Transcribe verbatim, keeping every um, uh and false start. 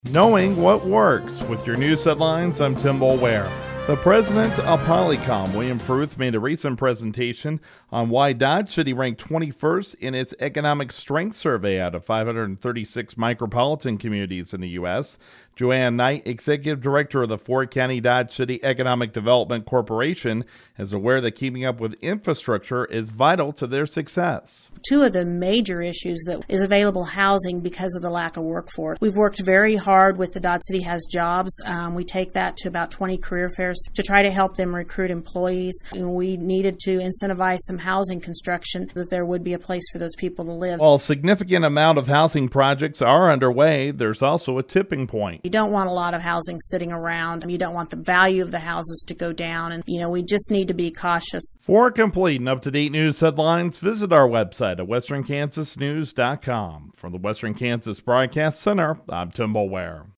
Knowing what works. With your news headlines, I'm Tim Boulware. The president of Polycom, William Fruth, made a recent presentation on why Dodge City ranked twenty-first in its economic strength survey out of five hundred thirty-six micropolitan communities in the U S Joanne Knight, executive director of the Fort County Dodge City Economic Development Corporation, is aware that keeping up with infrastructure is vital to their success. Two of the major issues that is available housing because of the lack of workforce. We've worked very hard with the Dodge City Has Jobs. Um, we take that to about twenty career fairs to try to help them recruit employees. And we needed to incentivize some housing construction so that there would be a place for those people to live. While a significant amount of housing projects are underway, there's also a tipping point. You don't want a lot of housing sitting around. You don't want the value of the houses to go down. And, you know, we just need to be cautious. For complete and up-to-date news headlines, visit our website at western kansas news dot com. From the Western Kansas Broadcast Center, I'm Tim Boulware.